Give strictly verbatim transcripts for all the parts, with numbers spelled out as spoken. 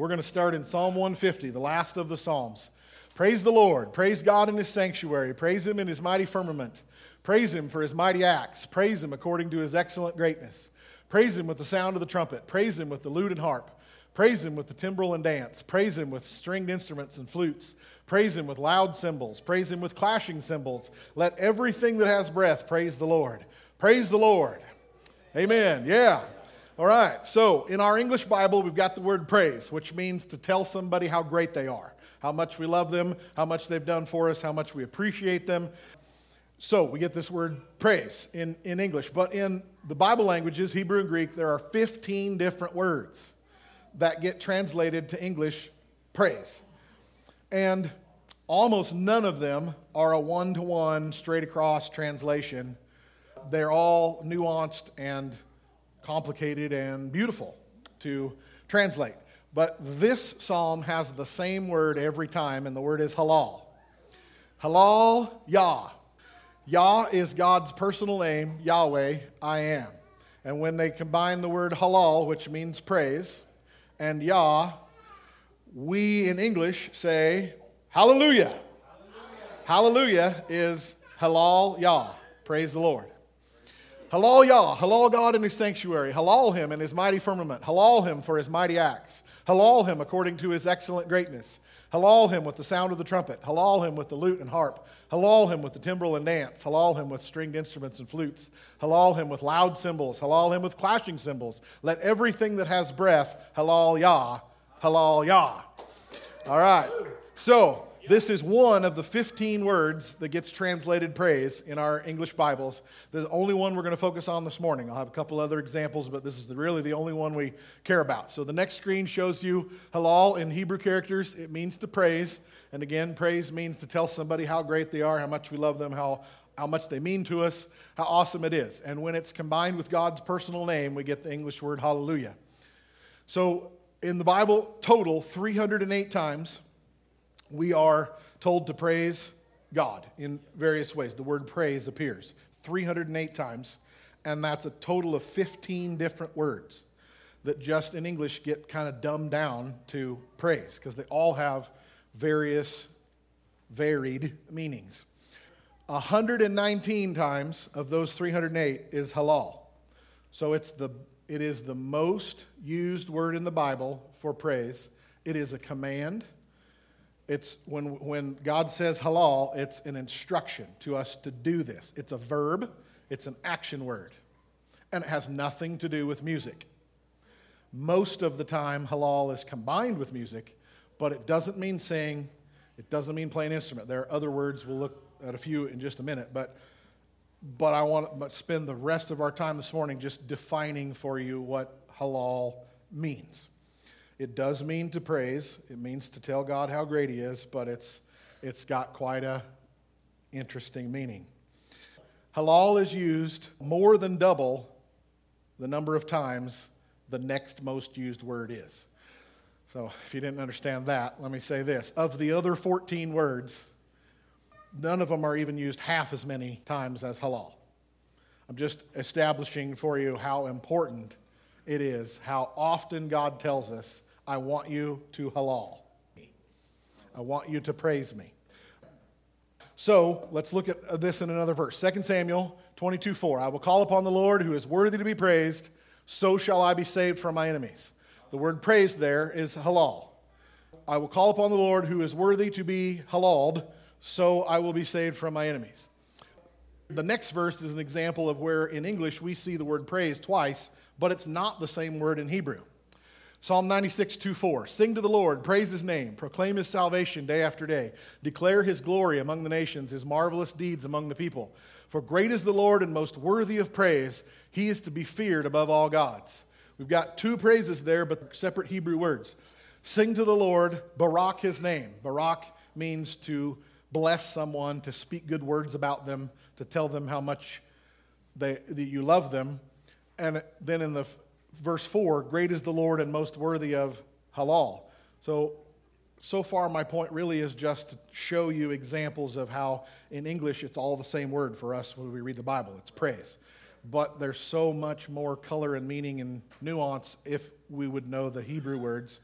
we're going to start in Psalm one fifty, the last of the Psalms. Praise the Lord. Praise God in His sanctuary. Praise Him in His mighty firmament. Praise Him for His mighty acts. Praise Him according to His excellent greatness. Praise Him with the sound of the trumpet. Praise Him with the lute and harp. Praise Him with the timbrel and dance. Praise Him with stringed instruments and flutes. Praise Him with loud cymbals. Praise Him with clashing cymbals. Let everything that has breath praise the Lord. Praise the Lord. Amen. Yeah. All right. So in our English Bible, we've got the word praise, which means to tell somebody how great they are, how much we love them, how much they've done for us, how much we appreciate them. So we get this word praise in, in English. But in the Bible languages, Hebrew and Greek, there are fifteen different words that get translated to English praise. And almost none of them are a one-to-one, straight-across translation. They're all nuanced and complicated and beautiful to translate. But this psalm has the same word every time, and the word is halal. Halal, Yah. Yah is God's personal name, Yahweh, I am. And when they combine the word halal, which means praise, and Yah, we in English say hallelujah. Hallelujah, hallelujah is halal Yah. Praise the Lord. Halal Yah, halal God in His sanctuary, halal Him in His mighty firmament, halal Him for His mighty acts, halal Him according to His excellent greatness, halal Him with the sound of the trumpet, halal Him with the lute and harp, halal Him with the timbrel and dance, halal Him with stringed instruments and flutes, halal Him with loud cymbals, halal Him with clashing cymbals. Let everything that has breath, halal Yah, halal Yah. All right, so this is one of the fifteen words that gets translated praise in our English Bibles. The only one we're going to focus on this morning. I'll have a couple other examples, but this is the, really the only one we care about. So the next screen shows you halal in Hebrew characters. It means to praise. And again, praise means to tell somebody how great they are, how much we love them, how, how much they mean to us, how awesome it is. And when it's combined with God's personal name, we get the English word hallelujah. So in the Bible, total three hundred eight times, we are told to praise God in various ways. The word praise appears three hundred eight times, and that's a total of fifteen different words that just in English get kind of dumbed down to praise because they all have various varied meanings. one hundred nineteen times of those three hundred eight is halal. So it's the it is the most used word in the Bible for praise. It is a command. It's when, when God says halal, it's an instruction to us to do this. It's a verb. It's an action word. And it has nothing to do with music. Most of the time, halal is combined with music, but it doesn't mean sing. It doesn't mean play an instrument. There are other words. We'll look at a few in just a minute. But, but I want to spend the rest of our time this morning just defining for you what halal means. It does mean to praise. It means to tell God how great He is, but it's it's got quite a interesting meaning. Halal is used more than double the number of times the next most used word is. So if you didn't understand that, let me say this. Of the other fourteen words, none of them are even used half as many times as halal. I'm just establishing for you how important it is, how often God tells us, I want you to halal me. I want you to praise me. So let's look at this in another verse. Second Samuel twenty-two four. I will call upon the Lord who is worthy to be praised, so shall I be saved from my enemies. The word praise there is halal. I will call upon the Lord who is worthy to be halaled, so I will be saved from my enemies. The next verse is an example of where in English we see the word praise twice, but it's not the same word in Hebrew. Psalm ninety-six two four. Sing to the Lord, praise His name, proclaim His salvation day after day. Declare His glory among the nations, His marvelous deeds among the people. For great is the Lord and most worthy of praise. He is to be feared above all gods. We've got two praises there, but separate Hebrew words. Sing to the Lord, barak His name. Barak means to bless someone, to speak good words about them, to tell them how much they, that you love them. And then in the verse four, great is the Lord and most worthy of halal. So, so far my point really is just to show you examples of how in English it's all the same word for us when we read the Bible. It's praise. But there's so much more color and meaning and nuance if we would know the Hebrew words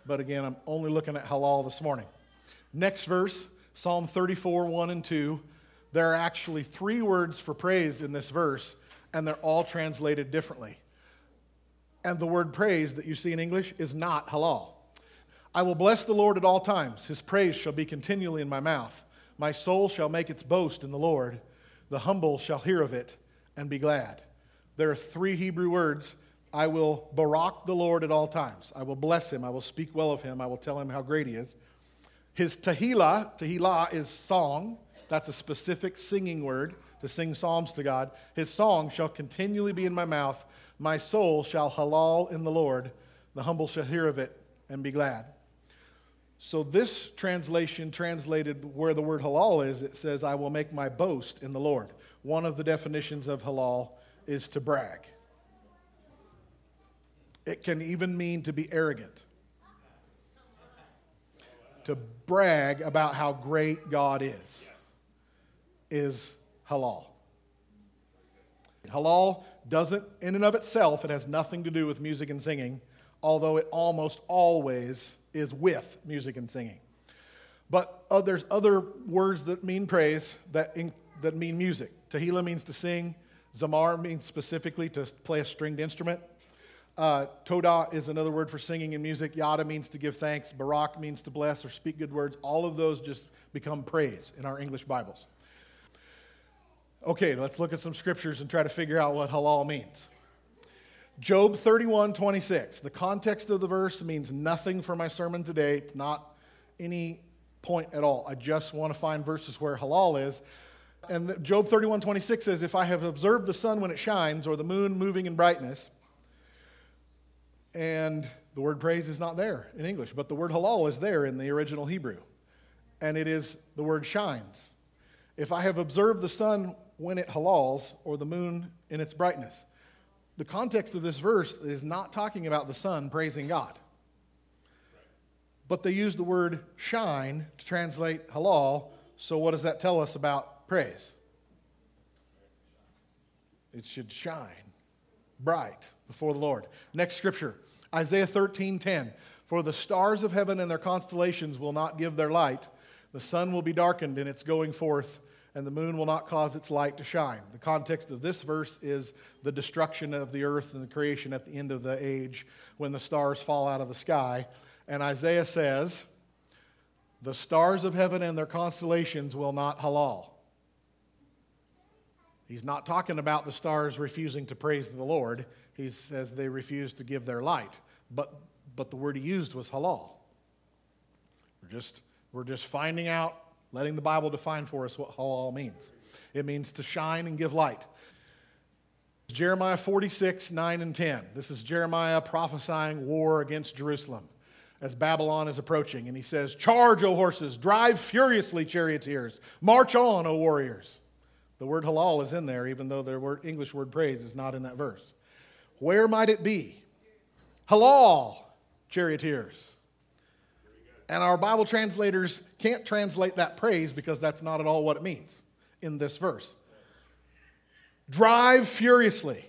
But again, I'm only looking at halal this morning. Next verse, Psalm thirty-four, one and two. There are actually three words for praise in this verse, and they're all translated differently. And the word praise that you see in English is not halal. I will bless the Lord at all times. His praise shall be continually in my mouth. My soul shall make its boast in the Lord. The humble shall hear of it and be glad. There are three Hebrew words. I will barak the Lord at all times. I will bless him. I will speak well of him. I will tell him how great he is. His tehillah, tehillah is song. That's a specific singing word to sing psalms to God. His song shall continually be in my mouth. My soul shall halal in the Lord. The humble shall hear of it and be glad. So this translation translated where the word halal is, it says, I will make my boast in the Lord. One of the definitions of halal is to brag. It can even mean to be arrogant. To brag about how great God is, is halal. Halal doesn't, in and of itself, it has nothing to do with music and singing, although it almost always is with music and singing. But uh, there's other words that mean praise that, in, that mean music. Tehillah means to sing. Zamar means specifically to play a stringed instrument. Uh, Todah is another word for singing and music. Yada means to give thanks. Barak means to bless or speak good words. All of those just become praise in our English Bibles. Okay, let's look at some scriptures and try to figure out what halal means. Job thirty-one, twenty-six. The context of the verse means nothing for my sermon today. It's not any point at all. I just want to find verses where halal is. And Job thirty-one, twenty-six says, if I have observed the sun when it shines or the moon moving in brightness, and the word praise is not there in English, but the word halal is there in the original Hebrew. And it is the word shines. If I have observed the sun when it halals or the moon in its brightness. The context of this verse is not talking about the sun praising God. But they use the word shine to translate halal. So what does that tell us about praise? It should shine bright before the Lord. Next scripture, Isaiah thirteen, ten. For the stars of heaven and their constellations will not give their light. The sun will be darkened in its going forth, and the moon will not cause its light to shine. The context of this verse is the destruction of the earth and the creation at the end of the age when the stars fall out of the sky. And Isaiah says, the stars of heaven and their constellations will not halal. He's not talking about the stars refusing to praise the Lord. He says they refuse to give their light. But, but the word he used was halal. We're just, we're just finding out, letting the Bible define for us what halal means. It means to shine and give light. Jeremiah forty-six, nine and ten. This is Jeremiah prophesying war against Jerusalem as Babylon is approaching. And he says, charge, O horses, drive furiously, charioteers. March on, O warriors. The word halal is in there, even though the word, English word praise is not in that verse. Where might it be? Halal, charioteers. And our Bible translators can't translate that praise because that's not at all what it means in this verse. Drive furiously.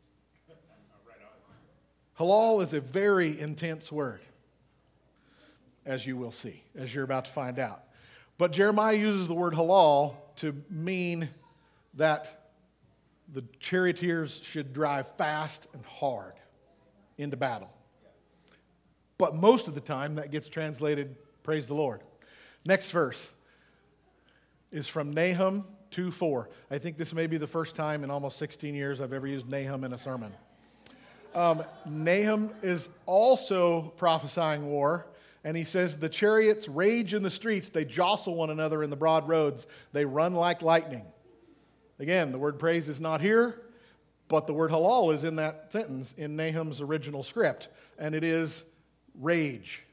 Halal is a very intense word, as you will see, as you're about to find out. But Jeremiah uses the word halal to mean that the charioteers should drive fast and hard into battle. But most of the time, that gets translated, praise the Lord. Next verse is from Nahum two four. I think this may be the first time in almost sixteen years I've ever used Nahum in a sermon. Um, Nahum is also prophesying war, and he says, the chariots rage in the streets, they jostle one another in the broad roads, they run like lightning. Again, the word praise is not here, but the word halal is in that sentence in Nahum's original script, and it is rage.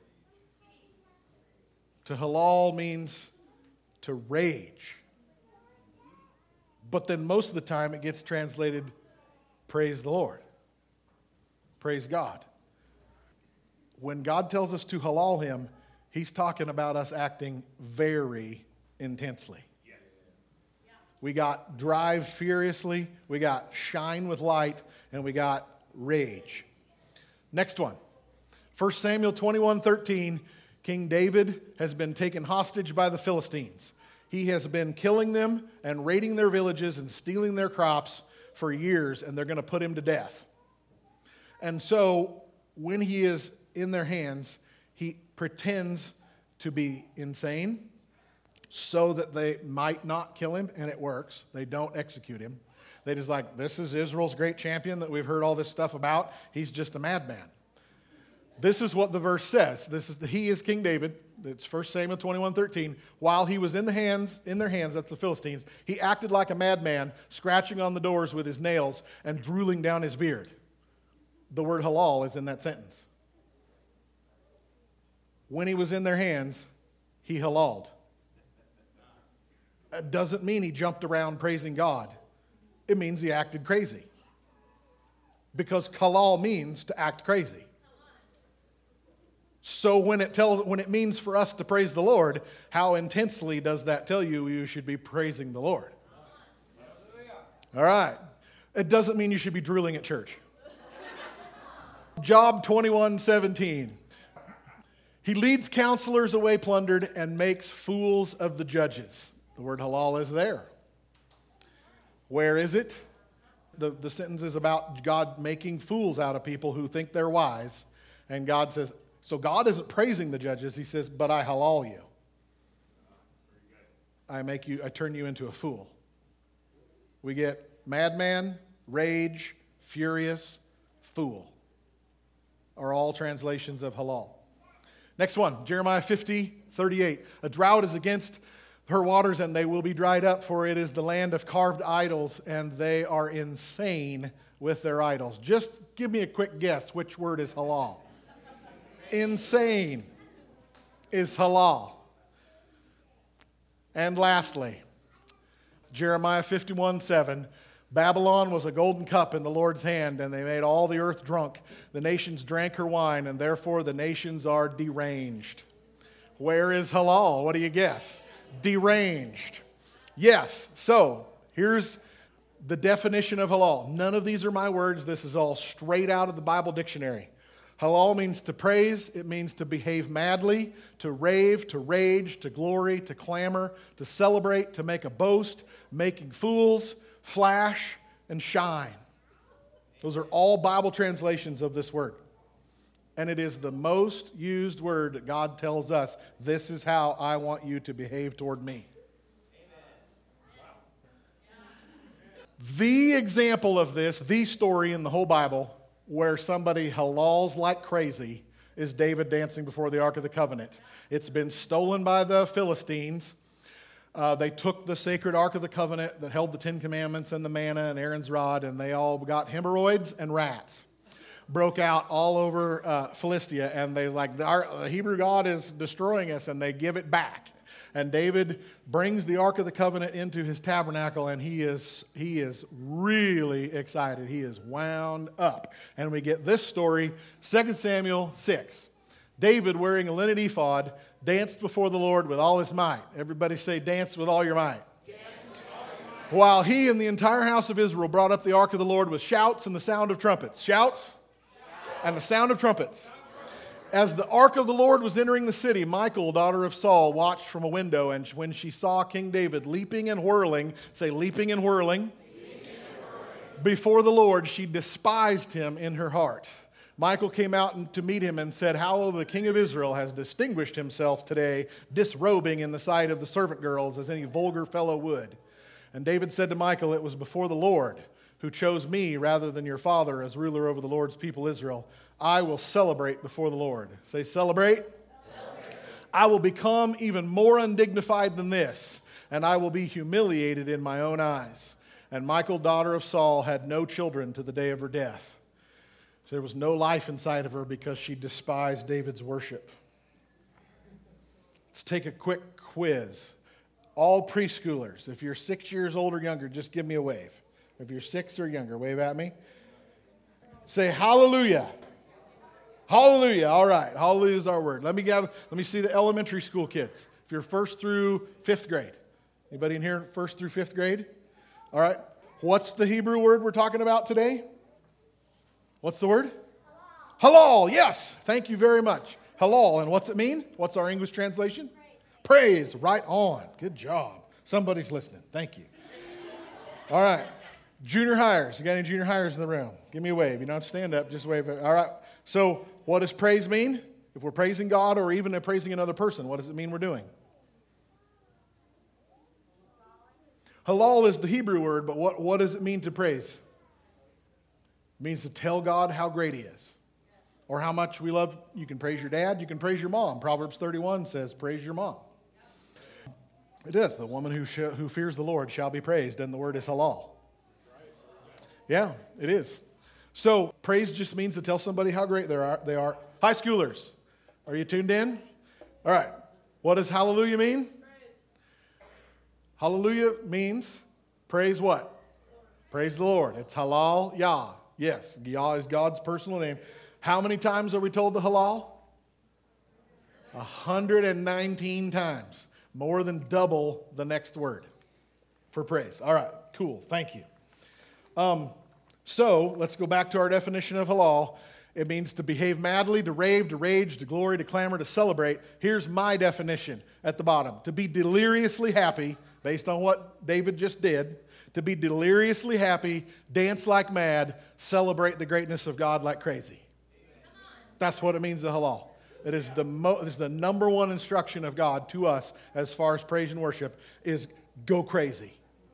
To halal means to rage. But then most of the time it gets translated, praise the Lord. Praise God. When God tells us to halal him, he's talking about us acting very intensely. Yes. We got drive furiously, we got shine with light, and we got rage. Next one. First Samuel twenty-one thirteen, King David has been taken hostage by the Philistines. He has been killing them and raiding their villages and stealing their crops for years, and they're going to put him to death. And so when he is in their hands, he pretends to be insane so that they might not kill him, and it works. They don't execute him. They just like, this is Israel's great champion that we've heard all this stuff about. He's just a madman. This is what the verse says. This is the, he is King David. It's First Samuel twenty-one thirteen. While he was in the hands, in their hands, that's the Philistines, he acted like a madman, scratching on the doors with his nails and drooling down his beard. The word halal is in that sentence. When he was in their hands, he halaled. It doesn't mean he jumped around praising God. It means he acted crazy. Because halal means to act crazy. So when it tells, when it means for us to praise the Lord, how intensely does that tell you you should be praising the Lord? All right. It doesn't mean you should be drooling at church. Job twenty-one seventeen. He leads counselors away plundered and makes fools of the judges. The word halal is there. Where is it? The, the sentence is about God making fools out of people who think they're wise. And God says, so God isn't praising the judges. He says, but I halal you. I make you, I turn you into a fool. We get madman, rage, furious, fool. Are all translations of halal. Next one, Jeremiah fifty thirty-eight. A drought is against her waters, and they will be dried up, for it is the land of carved idols, and they are insane with their idols. Just give me a quick guess. Which word is halal? Insane is halal. And lastly, Jeremiah fifty-one seven. Babylon was a golden cup in the Lord's hand, and they made all the earth drunk. The nations drank her wine, and therefore the nations are deranged. Where is halal? What do you guess? Deranged. Yes, so here's the definition of halal. None of these are my words. This is all straight out of the Bible dictionary. Halal means to praise. It means to behave madly, to rave, to rage, to glory, to clamor, to celebrate, to make a boast, making fools, flash, and shine. Those are all Bible translations of this word. And it is the most used word that God tells us, this is how I want you to behave toward me. The example of this, the story in the whole Bible, where somebody halals like crazy, is David dancing before the Ark of the Covenant. It's been stolen by the Philistines. Uh, they took the sacred Ark of the Covenant that held the Ten Commandments and the manna and Aaron's rod, and they all got hemorrhoids and rats. Broke out all over uh, Philistia, and they was like, our the Hebrew God is destroying us, and they give it back. And David brings the Ark of the Covenant into his tabernacle, and he is he is really excited. He is wound up. And we get this story, Second Samuel six. David, wearing a linen ephod, danced before the Lord with all his might. Everybody say, dance with all your might. Dance with all your might. While he and the entire house of Israel brought up the ark of the Lord with shouts and the sound of trumpets. Shouts and the sound of trumpets. As the ark of the Lord was entering the city, Michal, daughter of Saul, watched from a window, and when she saw King David leaping and whirling, say leaping and whirling, leaping and whirling. Before the Lord, she despised him in her heart. Michal came out to meet him and said, how the king of Israel has distinguished himself today, disrobing in the sight of the servant girls as any vulgar fellow would. And David said to Michal, it was before the Lord who chose me rather than your father as ruler over the Lord's people Israel. I will celebrate before the Lord. Say celebrate. Celebrate. I will become even more undignified than this, and I will be humiliated in my own eyes. And Michal, daughter of Saul, had no children to the day of her death. So there was no life inside of her because she despised David's worship. Let's take a quick quiz. All preschoolers, if you're six years old or younger, just give me a wave. If you're six or younger, wave at me. Say hallelujah. Hallelujah. All right. Hallelujah is our word. Let me give, let me see the elementary school kids. If you're first through fifth grade. Anybody in here first through fifth grade? All right. What's the Hebrew word we're talking about today? What's the word? Halal, yes. Thank you very much. Halal, and what's it mean? What's our English translation? Praise. Praise. Right on. Good job. Somebody's listening. Thank you. All right. Junior hires. You got any junior hires in the room? Give me a wave. You don't have to stand up. Just wave. All right. So what does praise mean? If we're praising God or even praising another person, what does it mean we're doing? Halal is the Hebrew word, but what, what does it mean to praise? It means to tell God how great He is or how much we love. You can praise your dad. You can praise your mom. Proverbs thirty-one says, praise your mom. It is. The woman who sh- who fears the Lord shall be praised, and the word is halal. Yeah, it is. So praise just means to tell somebody how great they are. They are. High schoolers, are you tuned in? All right. What does hallelujah mean? Praise. Hallelujah means praise what? Praise the Lord. It's halal Yah. Yes, Yah is God's personal name. How many times are we told to halal? one hundred nineteen times. More than double the next word for praise. All right, cool. Thank you. Um, so let's go back to our definition of halal. It means to behave madly, to rave, to rage, to glory, to clamor, to celebrate. Here's my definition at the bottom. To be deliriously happy, based on what David just did. To be deliriously happy, dance like mad, celebrate the greatness of God like crazy. That's what it means to halal. It is the mo- it is the number one instruction of God to us as far as praise and worship is go crazy.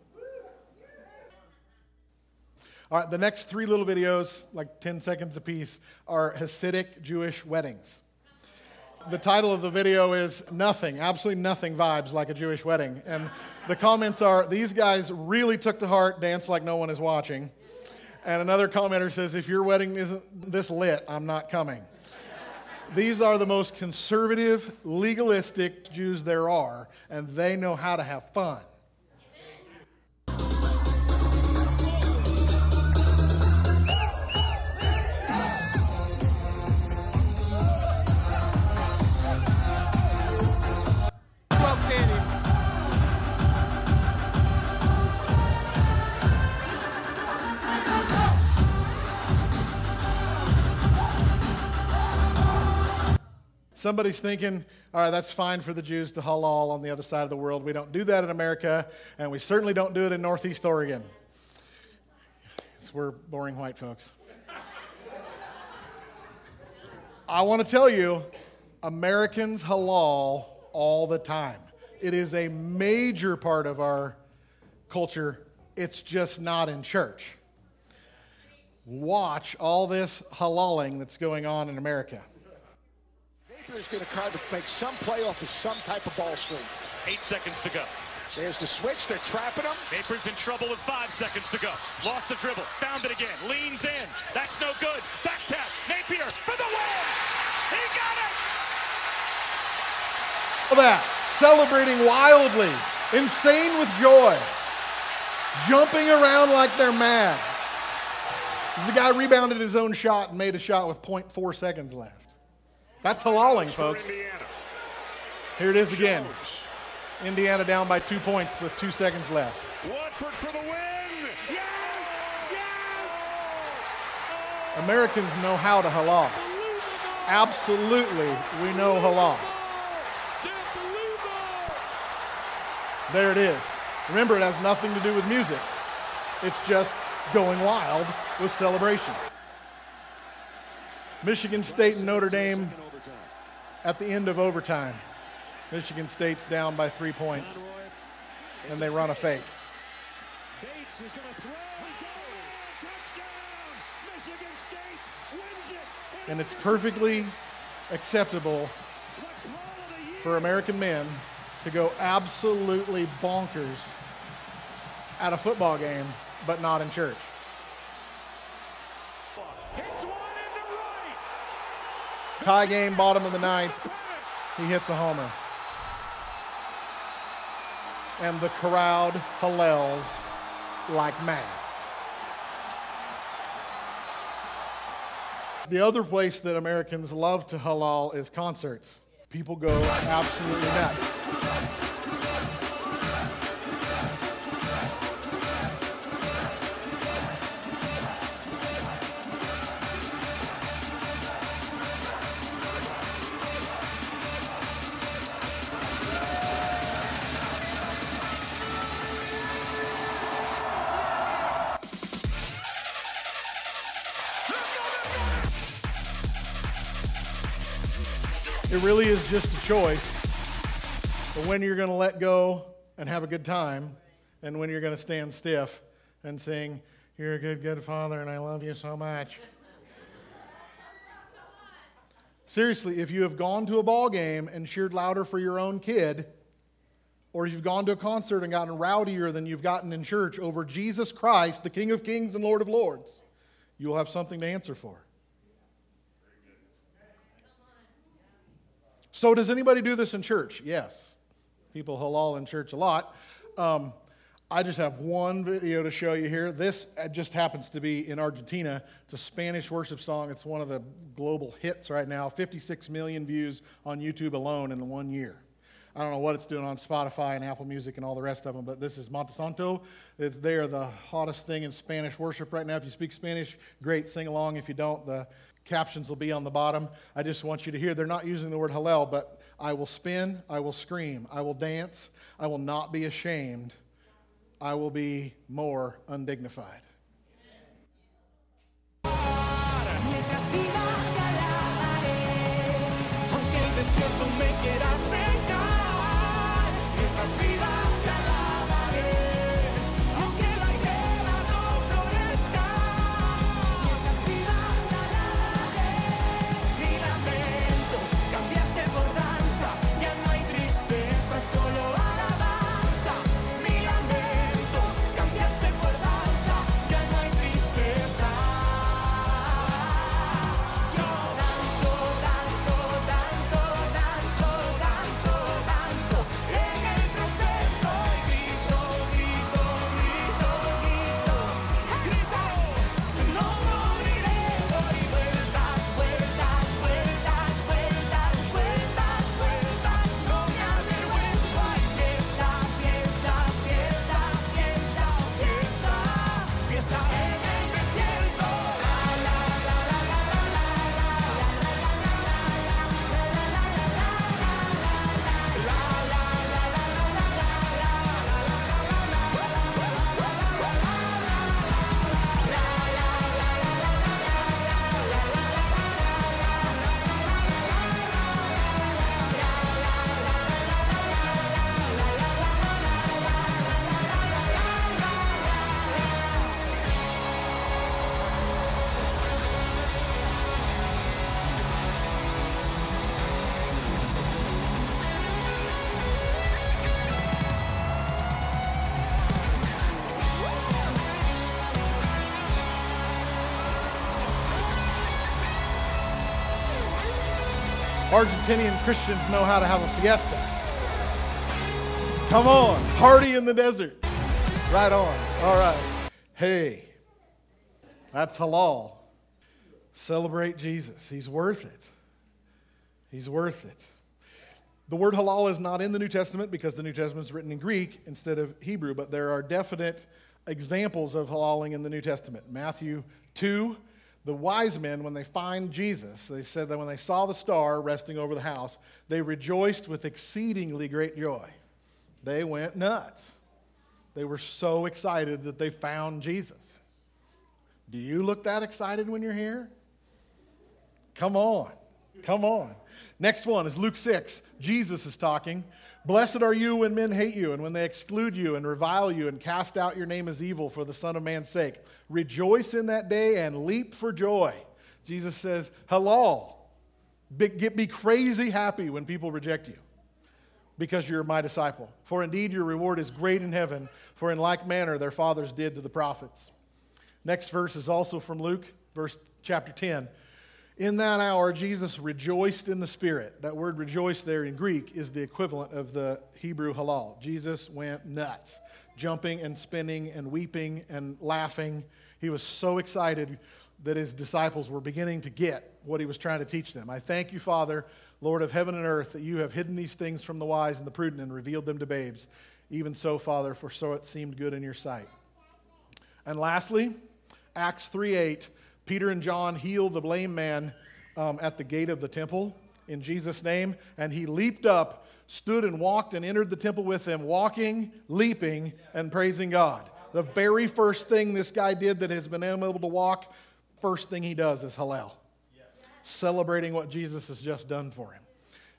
All right, the next three little videos, like ten seconds apiece, are Hasidic Jewish weddings. The title of the video is Nothing, absolutely nothing vibes like a Jewish wedding. And the comments are, these guys really took to heart, dance like no one is watching. And another commenter says, if your wedding isn't this lit, I'm not coming. These are the most conservative, legalistic Jews there are, and they know how to have fun. Somebody's thinking, all right, that's fine for the Jews to halal on the other side of the world. We don't do that in America, and we certainly don't do it in Northeast Oregon. We're boring white folks. I want to tell you, Americans halal all the time. It is a major part of our culture. It's just not in church. Watch all this halaling that's going on in America. Is going to try to make some play off of some type of ball screen. Eight seconds to go. There's the switch. They're trapping him. Naper's in trouble with five seconds to go. Lost the dribble. Found it again. Leans in. That's no good. Back tap. Napier for the win. He got it. Look at that. Celebrating wildly. Insane with joy. Jumping around like they're mad. The guy rebounded his own shot and made a shot with point four seconds left. That's halaling, folks. Here it is again. Indiana down by two points with two seconds left. Watford for the win. Yes! Yes! Americans know how to halal. Absolutely, we know halal. There it is. Remember, it has nothing to do with music. It's just going wild with celebration. Michigan State and Notre Dame at the end of overtime. Michigan State's down by three points, and they run a fake. Bates is going to throw. Touchdown! Michigan State wins it. And it's perfectly acceptable for American men to go absolutely bonkers at a football game, but not in church. Hits one into right. Tie game, bottom of the ninth. He hits a homer. And the crowd hallels like mad. The other place that Americans love to halal is concerts. People go absolutely nuts. It really is just a choice. But when you're going to let go and have a good time, and when you're going to stand stiff and sing, "You're a good, good Father, and I love you so much." Seriously, if you have gone to a ball game and cheered louder for your own kid, or you've gone to a concert and gotten rowdier than you've gotten in church over Jesus Christ, the King of Kings and Lord of Lords, you will have something to answer for. So does anybody do this in church? Yes. People halal in church a lot. Um, I just have one video to show you here. This just happens to be in Argentina. It's a Spanish worship song. It's one of the global hits right now. fifty-six million views on YouTube alone in one year. I don't know what it's doing on Spotify and Apple Music and all the rest of them, but this is Montesanto. It's, they are the hottest thing in Spanish worship right now. If you speak Spanish, great, sing along. If you don't, the captions will be on the bottom. I just want you to hear, they're not using the word halal, but I will spin, I will scream, I will dance, I will not be ashamed, I will be more undignified. Argentinian Christians know how to have a fiesta. Come on, party in the desert. Right on. All right. Hey, that's halal. Celebrate Jesus. He's worth it. He's worth it. The word halal is not in the New Testament because the New Testament is written in Greek instead of Hebrew, but there are definite examples of halaling in the New Testament. Matthew two, the wise men, when they find Jesus, they said that when they saw the star resting over the house, they rejoiced with exceedingly great joy. They went nuts. They were so excited that they found Jesus. Do you look that excited when you're here? Come on. Come on. Next one is Luke six. Jesus is talking. Blessed are you when men hate you, and when they exclude you and revile you and cast out your name as evil for the Son of Man's sake. Rejoice in that day and leap for joy. Jesus says, halal. Be, get, be crazy happy when people reject you because you're my disciple. For indeed your reward is great in heaven, for in like manner their fathers did to the prophets. Next verse is also from Luke, verse chapter ten. In that hour, Jesus rejoiced in the Spirit. That word rejoice there in Greek is the equivalent of the Hebrew halal. Jesus went nuts, jumping and spinning and weeping and laughing. He was so excited that his disciples were beginning to get what he was trying to teach them. I thank you, Father, Lord of heaven and earth, that you have hidden these things from the wise and the prudent and revealed them to babes. Even so, Father, for so it seemed good in your sight. And lastly, Acts three eight. Peter and John healed the lame man um, at the gate of the temple in Jesus' name, and he leaped up, stood and walked and entered the temple with them, walking, leaping, and praising God. The very first thing this guy did that has been able to walk, first thing he does is halal. Celebrating what Jesus has just done for him.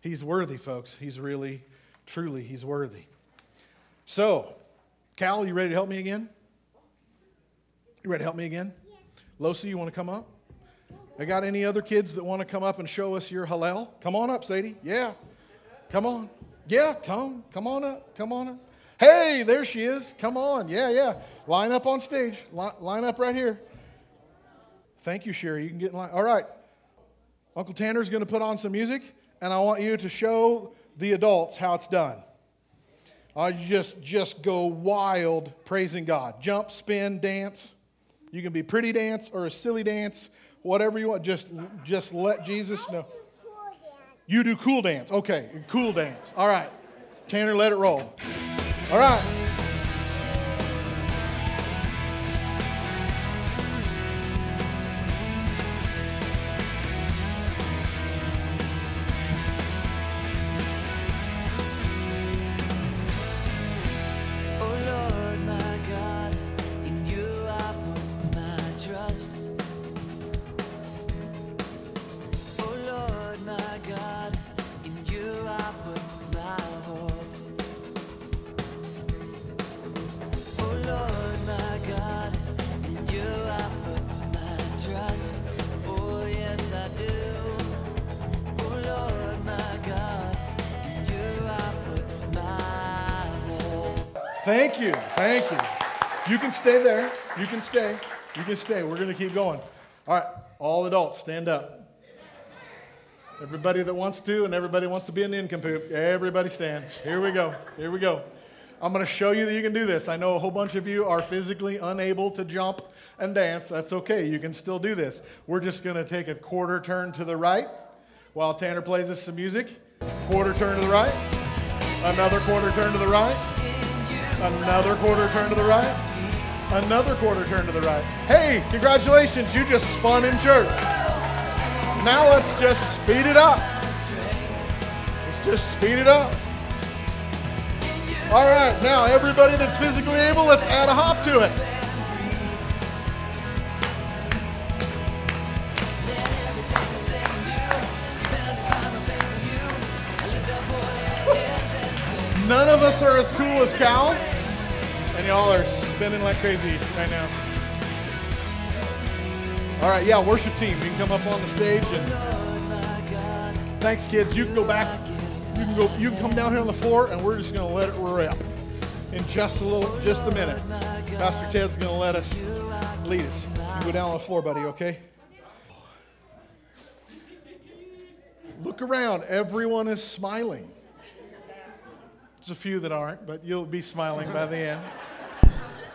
He's worthy, folks. He's really, truly, he's worthy. So, Cal, you ready to help me again? You ready to help me again? Yeah. Losi, you want to come up? I got any other kids that want to come up and show us your Hallel? Come on up, Sadie. Yeah. Come on. Yeah, come. Come on up. Come on up. Hey, there she is. Come on. Yeah, yeah. Line up on stage. Line, line up right here. Thank you, Sherry. You can get in line. All right. Uncle Tanner's going to put on some music, and I want you to show the adults how it's done. I just, just go wild praising God. Jump, spin, dance. You can be pretty dance or a silly dance, whatever you want. Just, just let Jesus know. You do cool dance. Okay, cool dance. All right. Tanner, let it roll. All right. Thank you. Thank you. You can stay there. You can stay. You can stay. We're going to keep going. All right. All adults, stand up. Everybody that wants to and everybody wants to be an nincompoop, everybody stand. Here we go. Here we go. I'm going to show you that you can do this. I know a whole bunch of you are physically unable to jump and dance. That's okay. You can still do this. We're just going to take a quarter turn to the right while Tanner plays us some music. Quarter turn to the right. Another quarter turn to the right. Another quarter turn to the right. Another quarter turn to the right. Hey, congratulations, you just spun in church. Now let's just speed it up. Let's just speed it up. All right, now everybody that's physically able, let's add a hop to it. None of us are as cool as Cal, and y'all are spinning like crazy right now. All right, yeah, worship team, you can come up on the stage. And thanks, kids. You can go back. You can go. You can come down here on the floor, and we're just going to let it rip in just a little, just a minute. Pastor Ted's going to let us lead us. You can go down on the floor, buddy. Okay. Look around. Everyone is smiling. There's a few that aren't, but you'll be smiling by the end. one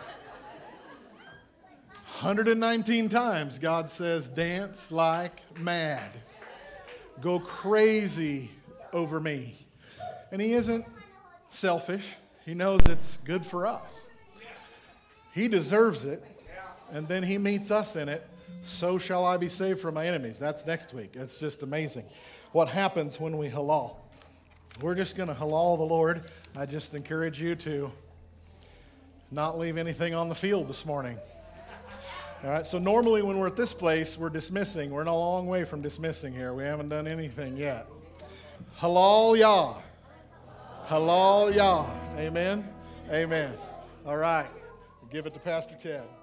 hundred nineteen times God says, dance like mad. Go crazy over me. And he isn't selfish. He knows it's good for us. He deserves it. And then he meets us in it. So shall I be saved from my enemies. That's next week. It's just amazing what happens when we halal. We're just going to halal the Lord. I just encourage you to not leave anything on the field this morning. All right, so normally when we're at this place, we're dismissing. We're a long way from dismissing here. We haven't done anything yet. Halal Yah. Halal Yah. Amen. Amen. All right. Give it to Pastor Ted.